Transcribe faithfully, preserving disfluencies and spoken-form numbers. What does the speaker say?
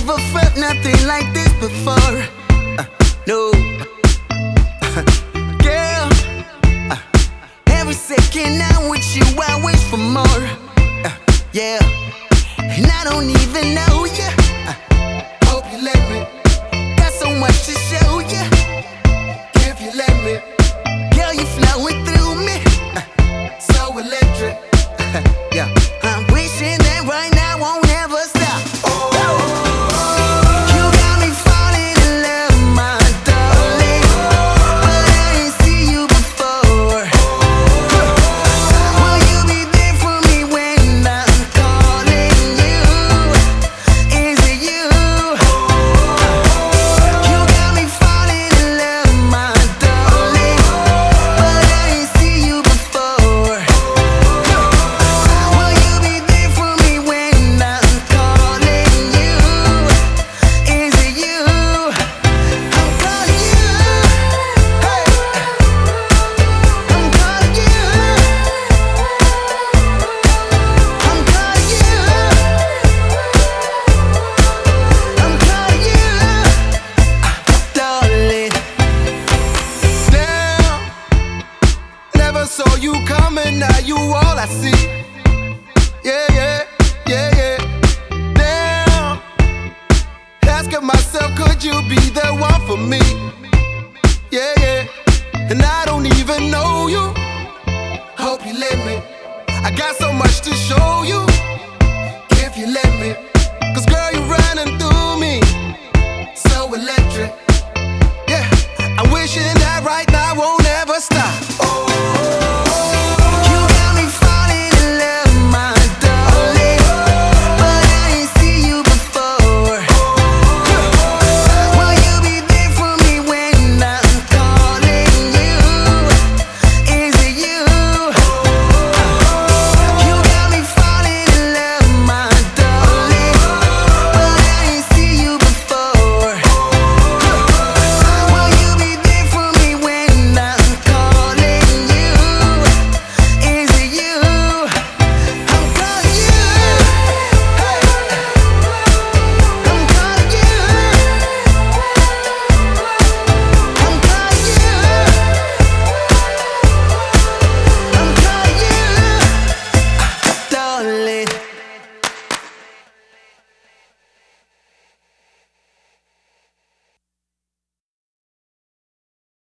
never felt nothing like this before. Uh, no, girl. Uh, every second I'm with you, I wish for more. Uh, yeah, and I don't even know you. Uh, hope you let me. Got so much to show you. If you let me, girl, you flowing through me. Uh, so electric. Uh, yeah, I'm wishing that right now won't ever stop. Oh. Saw you coming, now you all I see. Yeah, yeah, yeah, yeah. Damn. Asking myself, could you be the one for me? Yeah, yeah. And I don't even know you. Hope you let me. I got so much to show you. If you let me. Cause girl, you're running through me. So electric. Yeah, I'm wishing that right now won't ever stop.